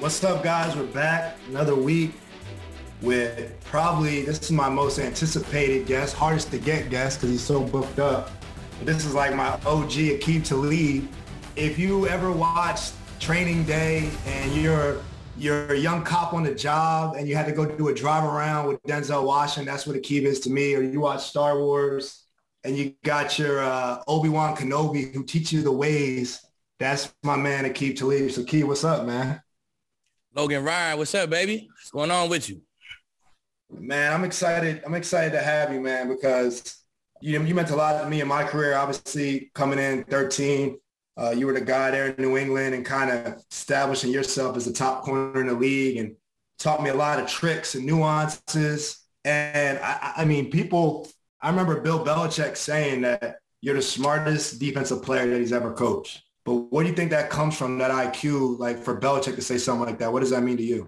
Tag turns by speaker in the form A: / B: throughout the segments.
A: What's up, guys? We're back another week with probably, this is my most anticipated guest, hardest to get guest because he's so booked up. But this is like my OG, Aqib Talib. If you ever watched Training Day and you're a young cop on the job and you had to go do a drive around with Denzel Washington, that's what Aqib is to me. Or you watch Star Wars and you got your Obi-Wan Kenobi who teach you the ways. That's my man, Aqib Talib. So Aqib, what's up, man?
B: Logan Ryan, what's up, baby? What's going on with you?
A: Man, I'm excited. I'm excited to have you, man, because you meant a lot to me in my career. Obviously, coming in 13, you were the guy there in New England and kind of establishing yourself as the top corner in the league and taught me a lot of tricks and nuances. And I mean, I remember Bill Belichick saying that you're the smartest defensive player that he's ever coached. But what do you think that comes from, that IQ, like for Belichick to say something like that? What does that mean to you?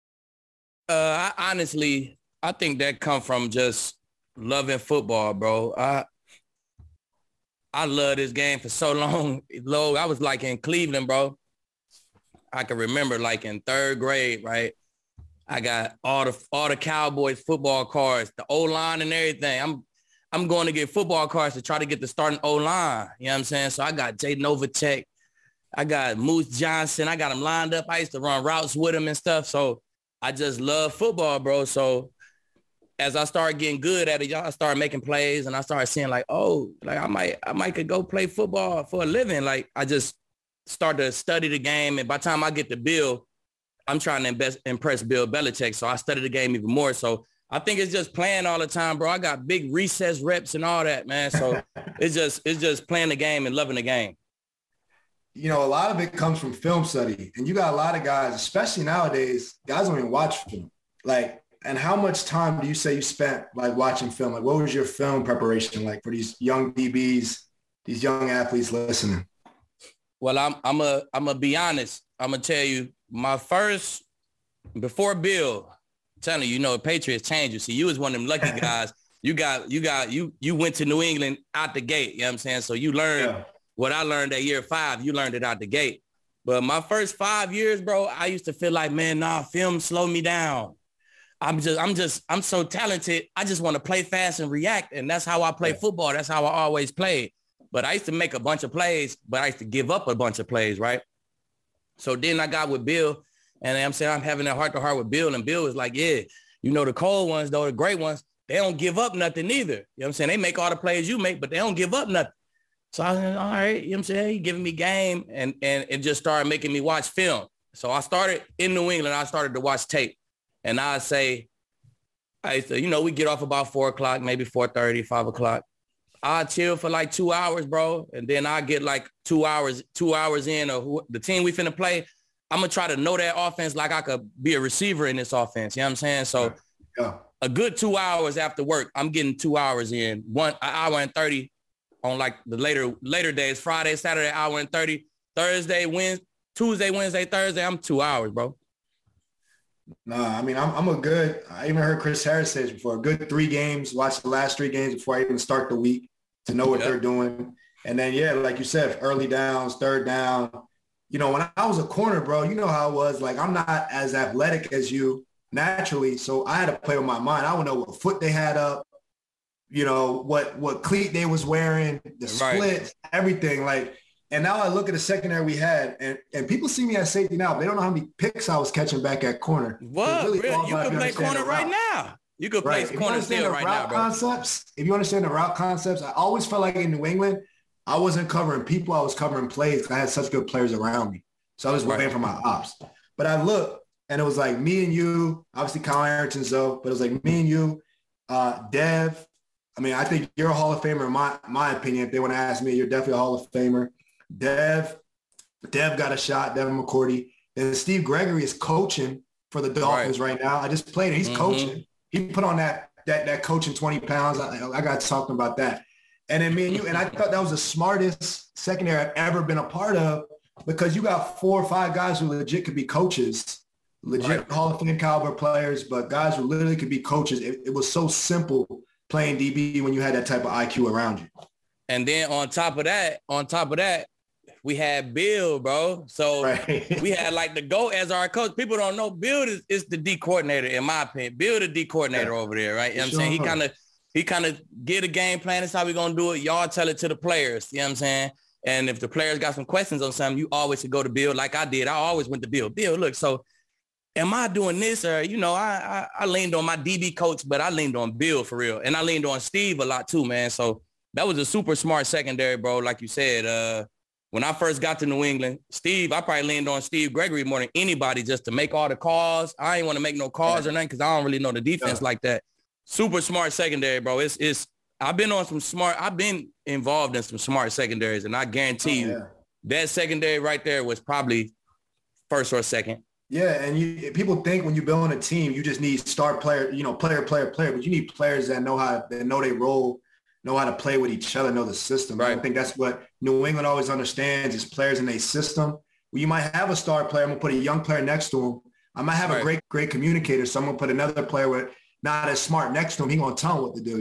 B: I think that come from just loving football, bro. I love this game for so long. I was like in Cleveland, bro. I can remember like in third grade, right? I got all the Cowboys football cards, the O-line and everything. I'm going to get football cards to try to get the starting O-line. You know what I'm saying? So I got Jay Novacek. I got Moose Johnson. I got him lined up. I used to run routes with him and stuff. So I just love football, bro. So as I started getting good at it, I started making plays and I started seeing like, oh, like I might could go play football for a living. Like I just started to study the game. And by the time I get to Bill, I'm trying to impress Bill Belichick. So I studied the game even more. So I think it's just playing all the time, bro. I got big recess reps and all that, man. So it's just playing the game and loving the game.
A: You know, a lot of it comes from film study. And you got a lot of guys, especially nowadays, guys don't even watch film. Like, and how much time do you say you spent like watching film? Like, what was your film preparation like for these young DBs, these young athletes listening?
B: Well, I'm a be honest. I'm gonna tell you, my first, before Bill, telling you, Patriots changed you. See, you was one of them lucky guys. You went to New England out the gate. You know what I'm saying? So you learned what I learned at year 5. You learned it out the gate. But my first 5 years, bro, I used to feel like, man, film slowed me down. I'm so talented. I just want to play fast and react. And that's how I play football. That's how I always played. But I used to make a bunch of plays, but I used to give up a bunch of plays, right? So then I got with Bill. And I'm saying I'm having that heart-to-heart with Bill. And Bill was like, yeah, the cold ones, though, the great ones, they don't give up nothing either. You know what I'm saying? They make all the plays you make, but they don't give up nothing. So I was like, all right, you know what I'm saying? He giving me game and it just started making me watch film. So I started in New England. I started to watch tape. And I used to, we get off about 4 o'clock, maybe 4:30, 5 o'clock. I chill for like 2 hours, bro. And then I get like 2 hours in of the team we finna play. I'm going to try to know that offense like I could be a receiver in this offense. You know what I'm saying? So a good 2 hours after work, I'm getting 2 hours in, an hour and 30 on like the later days, Friday, Saturday, hour and 30, Tuesday, Wednesday, Thursday, I'm 2 hours, bro.
A: Nah, I mean, I even heard Chris Harris say this before, a good 3 games, watch the last 3 games before I even start the week to know what they're doing. And then, like you said, early downs, third down. When I was a corner, bro, you know how it was. Like, I'm not as athletic as you naturally, so I had to play with my mind. I would know what foot they had up, what cleat they was wearing, the split, everything. Like, and now I look at the secondary we had, and people see me as safety now, but they don't know how many picks I was catching back at corner.
B: What? Really? You could play corner right now. You could play corner still right now, bro.
A: If you understand the route concepts, I always felt like in New England, I wasn't covering people. I was covering plays. I had such good players around me. So I was waiting for my ops. But I looked, and it was like me and you, obviously Kyle Arrington's though, but it was like me and you, Dev. I mean, I think you're a Hall of Famer in my opinion. If they want to ask me, you're definitely a Hall of Famer. Dev got a shot, Devin McCourty. And Steve Gregory is coaching for the Dolphins right now. I just played it. He's coaching. He put on that coaching 20 pounds. I got talking about that. And then me and you, and I thought that was the smartest secondary I've ever been a part of, because you got 4 or 5 guys who legit could be coaches, Hall of Fame caliber players, but guys who literally could be coaches. It was so simple playing DB when you had that type of IQ around you.
B: And then on top of that, we had Bill, bro. So
A: Right.
B: we had like the GOAT as our coach. People don't know Bill is the D coordinator, in my opinion. Bill the D coordinator over there, right? You know what I'm saying? He kind of get a game plan. That's how we going to do it. Y'all tell it to the players. You know what I'm saying? And if the players got some questions on something, you always should go to Bill like I did. I always went to Bill. Bill, look, so am I doing this? Or, you know, I leaned on my DB coach, but I leaned on Bill for real. And I leaned on Steve a lot too, man. So that was a super smart secondary, bro. Like you said, when I first got to New England, Steve, I probably leaned on Steve Gregory more than anybody just to make all the calls. I ain't want to make no calls or nothing because I don't really know the defense like that. Super smart secondary, bro. I've been involved in some smart secondaries, and I guarantee you that secondary right there was probably first or second.
A: Yeah, and people think when you build a team, you just need star player, player, but you need players that know their role, know how to play with each other, know the system. Right. I think that's what New England always understands is players in a system. Well, you might have a star player. I'm going to put a young player next to him. I might have a great communicator. So I'm going to put another player with not as smart next to him. He's going to tell him what to do,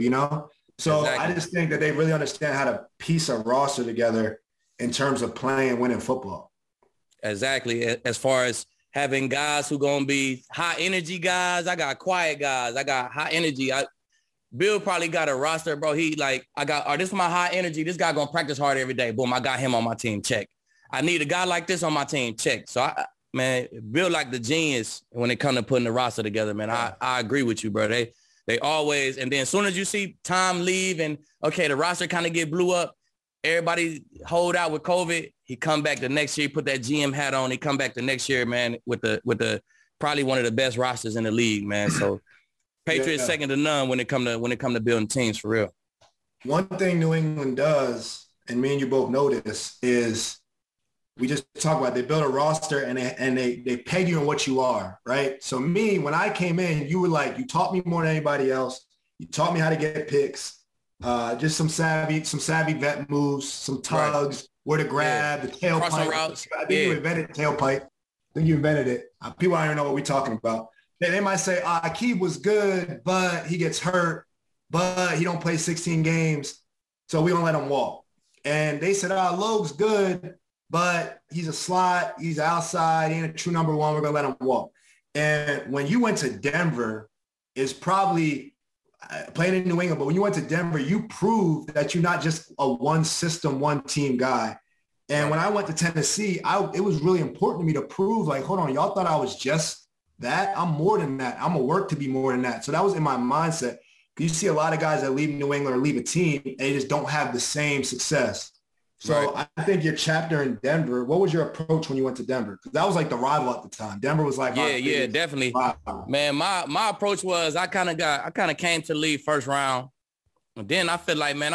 A: So exactly. I just think that they really understand how to piece a roster together in terms of playing, winning football.
B: Exactly. As far as having guys who going to be high energy guys, I got quiet guys. I got high energy. Bill probably got a roster, bro. He like, this is my high energy. This guy going to practice hard every day. Boom, I got him on my team. Check. I need a guy like this on my team. Check. So, man, Bill like the genius when it comes to putting the roster together, man. I agree with you, bro. They always, and then as soon as you see Tom leave and, okay, the roster kind of get blew up, everybody hold out with COVID. He come back the next year, put that GM hat on. He come back the next year, man, with the probably one of the best rosters in the league, man. So Patriots second to none when it come to building teams for real.
A: One thing New England does, and me and you both know this, is we just talk about they build a roster and they peg you in what you are, right? So me, when I came in, you were like, you taught me more than anybody else. You taught me how to get picks, just some savvy vet moves, some tugs, where to grab, the tailpipe. I think you invented tailpipe. I think you invented it. People don't even know what we're talking about. They might say, Aqib was good, but he gets hurt, but he don't play 16 games, so we don't let him walk. And they said, Logue's good, but he's a slot, he's outside, he ain't a true number one, we're going to let him walk. And when you went to Denver, it's probably playing in New England, but when you went to Denver, you proved that you're not just a one system, one team guy. And when I went to Tennessee, it was really important to me to prove, like, hold on, y'all thought I was just that? I'm more than that. I'm going to work to be more than that. So that was in my mindset. You see a lot of guys that leave New England or leave a team, and they just don't have the same success. So I think your chapter in Denver, what was your approach when you went to Denver? Because that was like the rival at the time. Denver was like,
B: yeah, definitely. Rival. Man, my approach was I kind of came to the league first round. And then I feel like, man,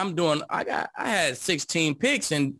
B: I had 16 picks and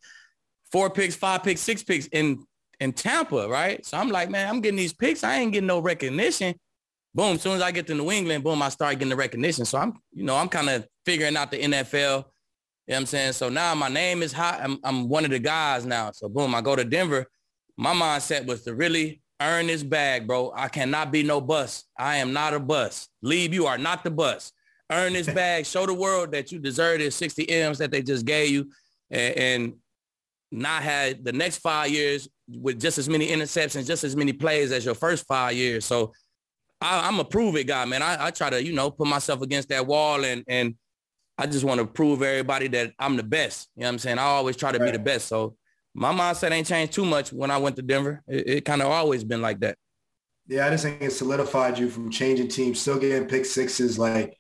B: 4 picks, 5 picks, 6 picks in Tampa, right? So I'm like, man, I'm getting these picks. I ain't getting no recognition. Boom, as soon as I get to New England, boom, I start getting the recognition. So I'm kind of figuring out the NFL. You know what I'm saying? So now my name is hot. I'm one of the guys now. So boom, I go to Denver. My mindset was to really earn this bag, bro. I cannot be no bust. I am not a bust. Leave, you are not the bust. Earn this bag. Show the world that you deserve this 60 M's that they just gave you. And not had the next 5 years with just as many interceptions, just as many plays as your first 5 years. So I'm a prove it guy, man. I try to, put myself against that wall and I just want to prove everybody that I'm the best. You know what I'm saying? I always try to be the best. So my mindset ain't changed too much when I went to Denver. It kind of always been like that.
A: Yeah, I just think it solidified you from changing teams, still getting pick sixes, like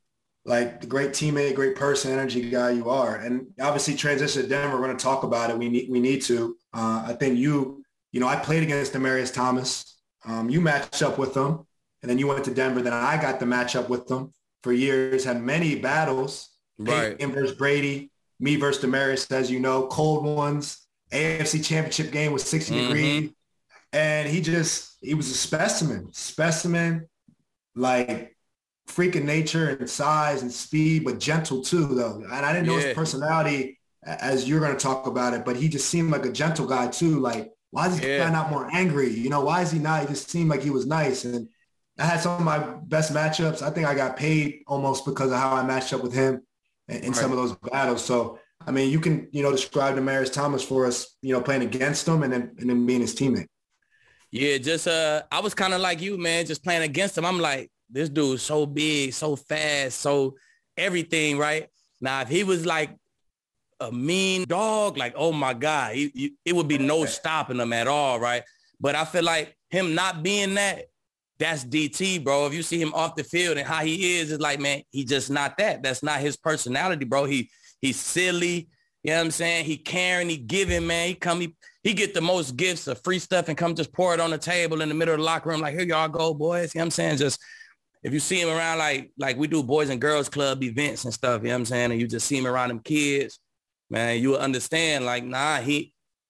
A: the great teammate, great person, energy guy you are. And obviously transition to Denver, we're going to talk about it. We need to. I think I played against Demaryius Thomas. You matched up with them, and then you went to Denver. Then I got to match up with them for years, had many battles. Right. Him versus Brady, me versus Demaryius, as you know, cold ones. AFC Championship game was 60 degrees. And he was a specimen, like freaking nature and size and speed, but gentle too, though. And I didn't know his personality, as you're going to talk about it, but he just seemed like a gentle guy too. Like, why is this guy not more angry? Why is he not? He just seemed like he was nice. And I had some of my best matchups. I think I got paid almost because of how I matched up with him in some of those battles. So I mean, you can, describe Demaryius Thomas for us, playing against him and then being his teammate.
B: Yeah, just I was kind of like you, man, just playing against him. I'm like, this dude's so big, so fast, so everything, right? Now, if he was like a mean dog, like, oh my God, it would be no stopping him at all, right? But I feel like him not being that, that's DT, bro. If you see him off the field and how he is, it's like, man, he just not that. That's not his personality, bro. He's silly. You know what I'm saying? He caring, he giving, man. He get the most gifts of free stuff and come just pour it on the table in the middle of the locker room. Like, here y'all go, boys. You know what I'm saying? Just, if you see him around, like we do Boys and Girls Club events and stuff, you know what I'm saying? And you just see him around them kids, man, you will understand, like, nah, he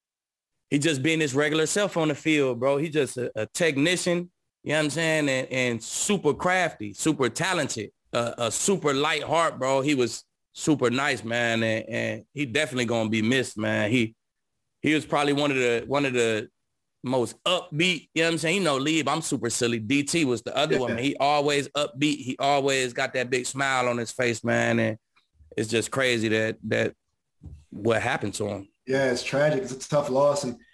B: just being his regular self on the field, bro. He just a technician, you know what I'm saying? And super crafty, super talented, a super light heart, bro. He was super nice, man. And he definitely going to be missed, man. He was probably one of the most upbeat, you know what I'm saying? Lieb, I'm super silly. DT was the other one, man. He always upbeat. He always got that big smile on his face, man. And it's just crazy that what happened to him.
A: Yeah, it's tragic. It's a tough loss. And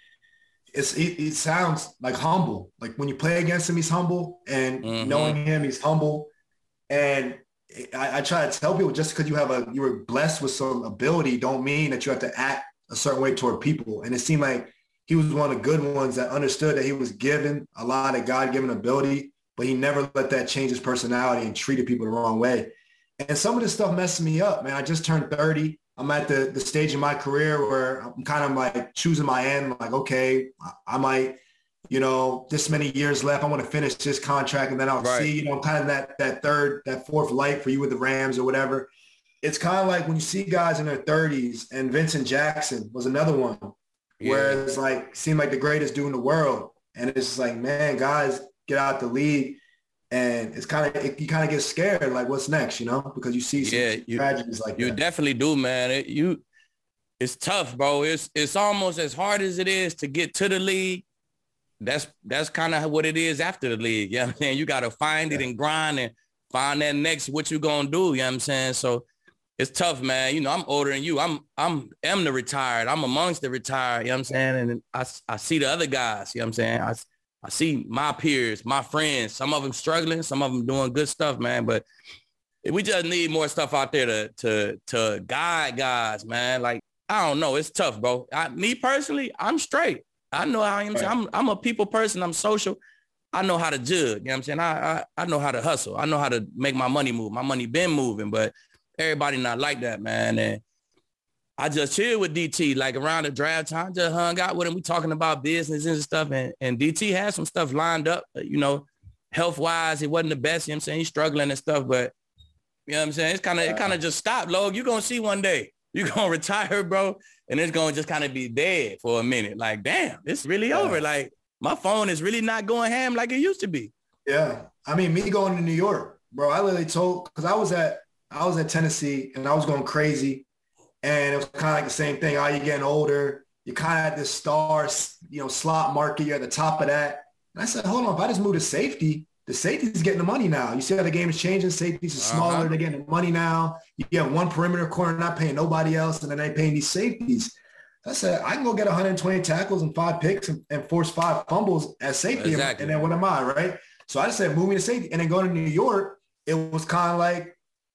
A: he sounds like humble. Like when you play against him, he's humble. And knowing him, he's humble. And I try to tell people, just because you were blessed with some ability don't mean that you have to act a certain way toward people. And it seemed like he was one of the good ones that understood that he was given a lot of God-given ability, but he never let that change his personality and treated people the wrong way. And some of this stuff messes me up, man. I just turned 30. I'm at the stage in my career where I'm kind of like choosing my end. Like, okay, I might, this many years left. I want to finish this contract, and then I'll see, kind of that fourth light for you with the Rams or whatever. It's kind of like when you see guys in their 30s, and Vincent Jackson was another one, where it's like seemed like the greatest dude in the world, and it's just like, man, guys get out the league. And it's you kind of get scared, like what's next, because you see some tragedies like that.
B: You definitely do, man. It's tough, bro. It's almost as hard as it is to get to the league. That's kind of what it is after the league. You know what I'm saying? You got to find it and grind and find that next what you going to do. You know what I'm saying? So it's tough, man. I'm older than you. I'm the retired. I'm amongst the retired. You know what I'm saying? And I see the other guys. You know what I'm saying? I see my peers, my friends, some of them struggling, some of them doing good stuff, man. But we just need more stuff out there to guide guys, man. Like, I don't know. It's tough, bro. Me personally, I'm straight. I know how I am. Right. I'm a people person. I'm social. I know how to judge. You know what I'm saying? I know how to hustle. I know how to make my money move. My money been moving, but everybody not like that, man. And I just chilled with DT, like around the draft time, just hung out with him. We talking about business and stuff. And DT had some stuff lined up, health-wise. It wasn't the best, you know what I'm saying? He's struggling and stuff, but you know what I'm saying? It kind of just stopped, Log. You're going to see one day. You're going to retire, bro, and it's going to just kind of be dead for a minute. Like, damn, it's really over. Like, my phone is really not going ham like it used to be.
A: Yeah. I mean, me going to New York, bro, I literally told, because I was at Tennessee and I was going crazy. And it was kind of like the same thing. Oh, you're getting older. You kind of at this star, slot market. You're at the top of that. And I said, hold on. If I just move to safety, the safety's getting the money now. You see how the game is changing? Safeties are smaller. They're getting the money now. You get one perimeter corner, not paying nobody else, and then they paying these safeties. I said, I can go get 120 tackles and 5 picks and force 5 fumbles at safety. Exactly. And then what am I, right? So I just said, moving to safety. And then going to New York, it was kind of like,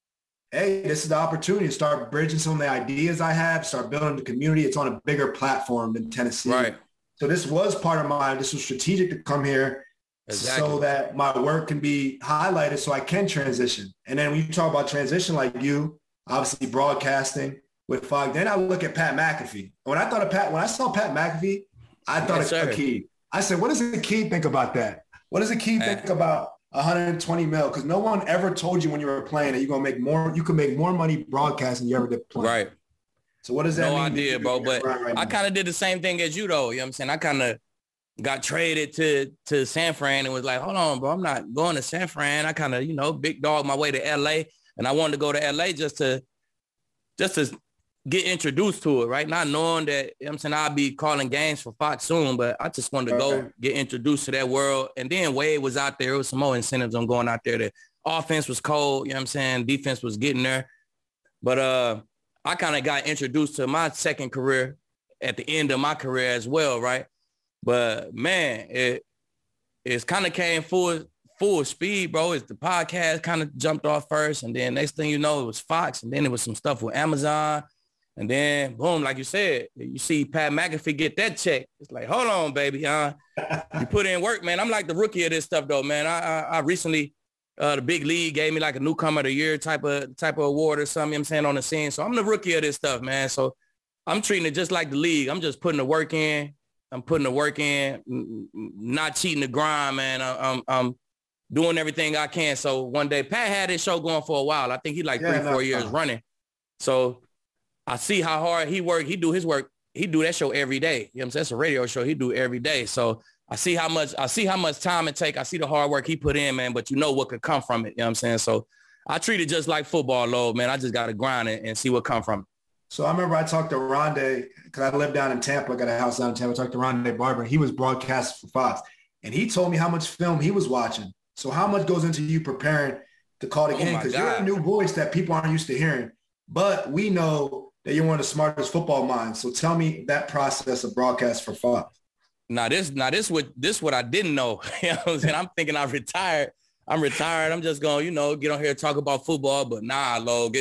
A: hey, this is the opportunity to start bridging some of the ideas I have, start building the community. It's on a bigger platform than Tennessee.
B: Right.
A: So this was part of this was strategic to come here so that my work can be highlighted so I can transition. And then when you talk about transition like you, obviously broadcasting with Fox, then I look at Pat McAfee. When I saw Pat McAfee, I thought of Akeem. I said, what does Akeem think about that? What does Akeem think about 120 mil? Because no one ever told you when you were playing that you're gonna make more. You can make more money broadcasting than you ever did playing.
B: Right.
A: So what does that mean?
B: No idea, bro. But I kind of did the same thing as you, though. You know what I'm saying? I kind of got traded to San Fran and was like, hold on, bro. I'm not going to San Fran. I kind of, big dog my way to L.A. And I wanted to go to L.A. just to get introduced to it, right? Not knowing that, you know what I'm saying, I'll be calling games for Fox soon, but I just wanted to go get introduced to that world. And then Wade was out there. There was some more incentives on going out there. The offense was cold, you know what I'm saying? Defense was getting there. But I kind of got introduced to my second career at the end of my career as well, right? But man, it's kind of came full speed, bro. It's the podcast kind of jumped off first, and then next thing you know, it was Fox, and then it was some stuff with Amazon, and then boom, like you said, you see Pat McAfee get that check. It's like, hold on, baby, you put in work, man. I'm like the rookie of this stuff, though, man. I recently, the big league gave me like a newcomer of the year type of award or something. You know what I'm saying, on the scene, so I'm the rookie of this stuff, man. So I'm treating it just like the league. I'm just putting the work in. I'm putting the work in, not cheating the grind, man. I'm doing everything I can. So one day, Pat had his show going for a while. I think he like 3-4 years running. So I see how hard he work. He do his work. He do that show every day. You know what I'm saying? It's a radio show. He do every day. So I see how much time it take. I see the hard work he put in, man, but you know what could come from it. You know what I'm saying? So I treat it just like football, Lord, man. I just got to grind it and see what come from it.
A: So I remember I talked to Rondé, because I live down in Tampa. I got a house down in Tampa. I talked to Rondé Barber, and he was broadcast for Fox. And he told me how much film he was watching. So how much goes into you preparing to call the game? Because you're a new voice that people aren't used to hearing. But we know that you're one of the smartest football minds. So tell me that process of broadcast for Fox. This
B: what I didn't know. You know what I'm saying? I'm thinking I'm retired. I'm just going, get on here and talk about football. But nah, Log,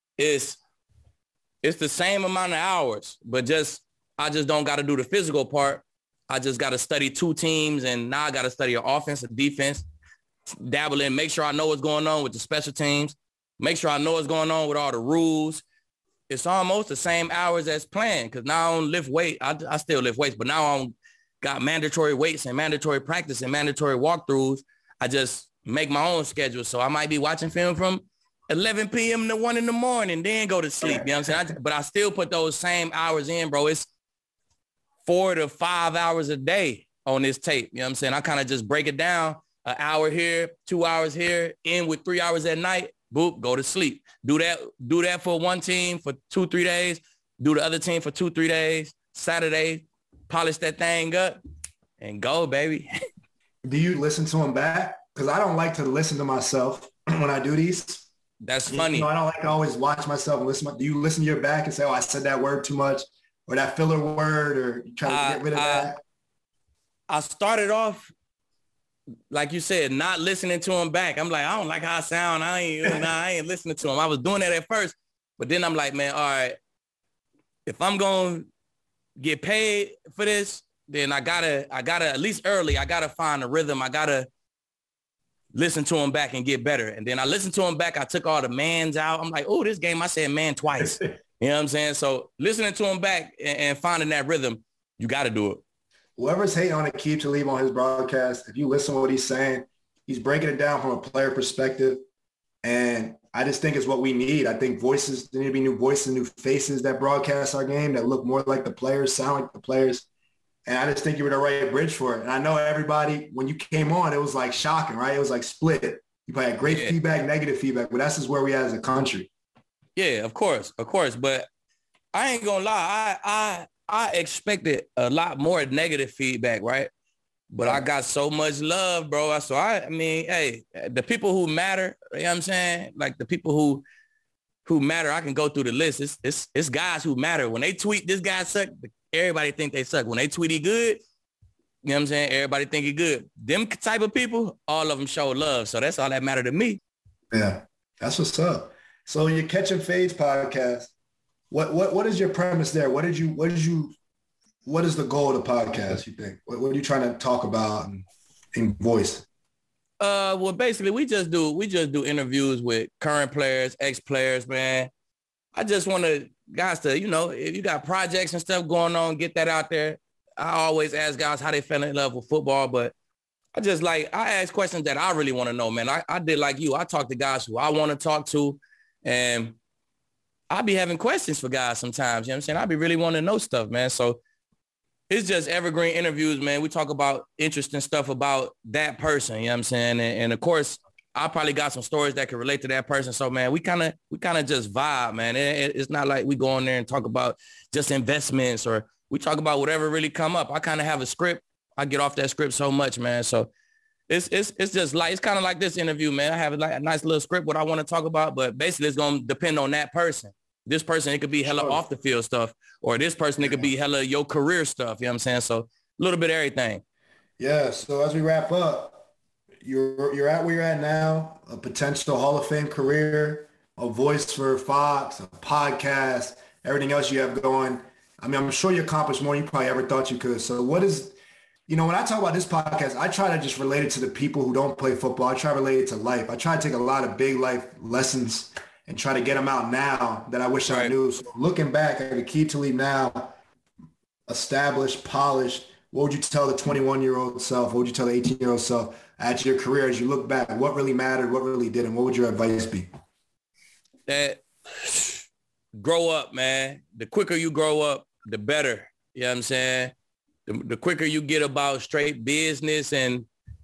B: it's the same amount of hours, but I just don't got to do the physical part. I just got to study two teams, and now I got to study an offense and defense, dabble in, make sure I know what's going on with the special teams, make sure I know what's going on with all the rules. It's almost the same hours as planned, because now I don't lift weight. I still lift weights, but now I don't got mandatory weights and mandatory practice and mandatory walkthroughs. I just make my own schedule. So I might be watching film from 11 p.m. to 1 in the morning, then go to sleep. You know what I'm saying? But I still put those same hours in, bro. It's 4 to 5 hours a day on this tape. You know what I'm saying? I kind of just break it down, an hour here, 2 hours here, in with 3 hours at night, boop, go to sleep. Do that for one team for 2-3 days. Do the other team for 2-3 days. Saturday, polish that thing up and go, baby.
A: Do you listen to them back? Because I don't like to listen to myself when I do these.
B: That's funny.
A: I don't like to always watch myself and listen. Do you listen to your back and say, oh, I said that word too much, or that filler word, or you try to get rid of that?
B: I started off, like you said, not listening to him back. I'm like, I don't like how I sound. I ain't listening to him. I was doing that at first, but then I'm like, man, all right, if I'm going to get paid for this, then I gotta, at least early, I gotta find a rhythm. I gotta listen to him back and get better. And then I listened to him back. I took all the mans out. I'm like, oh, this game, I said man twice. You know what I'm saying? So listening to him back and finding that rhythm, you got to do it.
A: Whoever's hating on Aqib Talib on his broadcast, if you listen to what he's saying, he's breaking it down from a player perspective. And I just think it's what we need. I think there need to be new voices, new faces that broadcast our game that look more like the players, sound like the players. And I just think you were the right bridge for it. And I know everybody, when you came on, it was like shocking, right? It was like split. You had great feedback, negative feedback, but that's just where we are as a country.
B: Yeah, of course. But I ain't gonna lie. I expected a lot more negative feedback, right? But I got so much love, bro. So I mean, hey, the people who matter, you know what I'm saying? Like the people who matter, I can go through the list. It's guys who matter. When they tweet, this guy sucked, everybody think they suck. When they tweet he good, you know what I'm saying? Everybody think he good. Them type of people, all of them show love. So that's all that matter to me.
A: Yeah, that's what's up. So your Catch and Fades podcast, what is your premise there? What is the goal of the podcast, you think? What are you trying to talk about and voice?
B: Well, basically we just do interviews with current players, ex-players, man. I just want guys to, if you got projects and stuff going on, get that out there. I always ask guys how they fell in love with football, but I ask questions that I really want to know, man. I did like you. I talk to guys who I want to talk to, and I be having questions for guys sometimes, you know what I'm saying? I be really wanting to know stuff, man. So it's just evergreen interviews, man. We talk about interesting stuff about that person, you know what I'm saying? And of course, I probably got some stories that can relate to that person. So, man, we kind of just vibe, man. It's not like we go in there and talk about just investments, or we talk about whatever really come up. I kind of have a script. I get off that script so much, man. So it's just like, it's kind of like this interview, man. I have like a nice little script, what I want to talk about, but basically it's going to depend on that person. This person, it could be hella off the field stuff, or this person, it could be hella your career stuff. You know what I'm saying? So a little bit of everything.
A: Yeah. So as we wrap up, you're at where you're at now, a potential Hall of Fame career, a voice for Fox, a podcast, everything else you have going. I mean, I'm sure you accomplished more than you probably ever thought you could. So what is, when I talk about this podcast, I try to just relate it to the people who don't play football. I try to relate it to life. I try to take a lot of big life lessons and try to get them out now that I wish I knew. So looking back at Aqib Talib now, established, polished, what would you tell the 21-year-old self? What would you tell the 18-year-old self at your career as you look back? What really mattered? What really didn't? What would your advice be?
B: That grow up, man. The quicker you grow up, the better. You know what I'm saying? The quicker you get about straight business and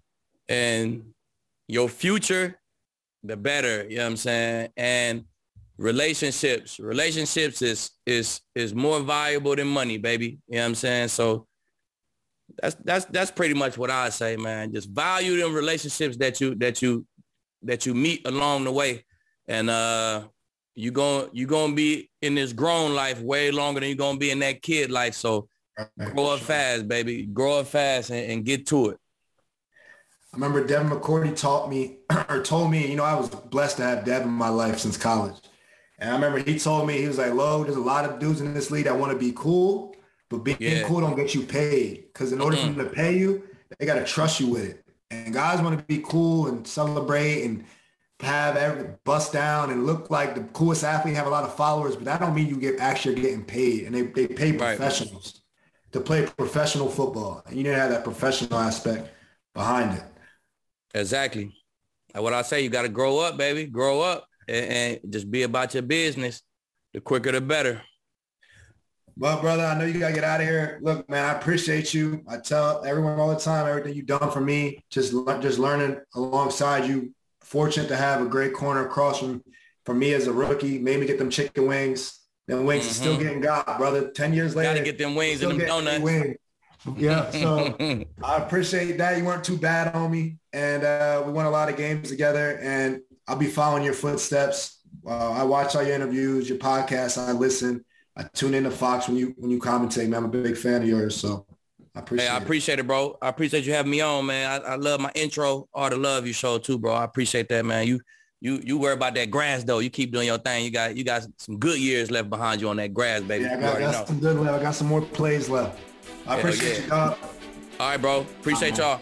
B: your future, the better. You know what I'm saying? And relationships is more valuable than money, baby. You know what I'm saying? So that's pretty much what I say, man. Just value them relationships that you meet along the way, and you gonna be in this grown life way longer than you're gonna be in that kid life. So grow up fast, baby. Grow up fast and get to it.
A: I remember Devin McCourty told me, I was blessed to have Devin in my life since college. And I remember he told me, he was like, Lo, there's a lot of dudes in this league that want to be cool, but being cool don't get you paid. Because in order for them to pay you, they got to trust you with it. And guys want to be cool and celebrate and have every bust down and look like the coolest athlete, have a lot of followers, but that don't mean you actually getting paid. And they pay professionals to play professional football. And you didn't have that professional aspect behind it.
B: Exactly. And what I say, you got to grow up, baby. Grow up and just be about your business. The quicker, the better.
A: Well, brother, I know you got to get out of here. Look, man, I appreciate you. I tell everyone all the time, everything you've done for me, just learning alongside you. Fortunate to have a great corner across from me as a rookie. Made me get them chicken wings. Them wings are still getting got, brother. 10 years later.
B: Got to get them wings and them donuts.
A: Wings. Yeah, so I appreciate that. You weren't too bad on me. And we won a lot of games together. And I'll be following your footsteps. I watch all your interviews, your podcasts. I listen. I tune into Fox when you commentate, man. I'm a big fan of yours. So I appreciate it.
B: I appreciate it, bro. I appreciate you having me on, man. I love my intro, All the Love You show too, bro. I appreciate that, man. You worry about that grass, though. You keep doing your thing. You got some good years left behind you on that grass, baby.
A: Yeah, I got some good left. I got some more plays left. I appreciate you, dog.
B: All right, bro. Appreciate y'all.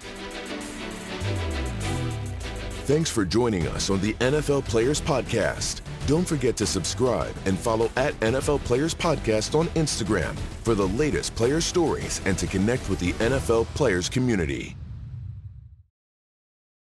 C: Thanks for joining us on the NFL Players Podcast. Don't forget to subscribe and follow at NFL Players Podcast on Instagram for the latest player stories and to connect with the NFL Players community.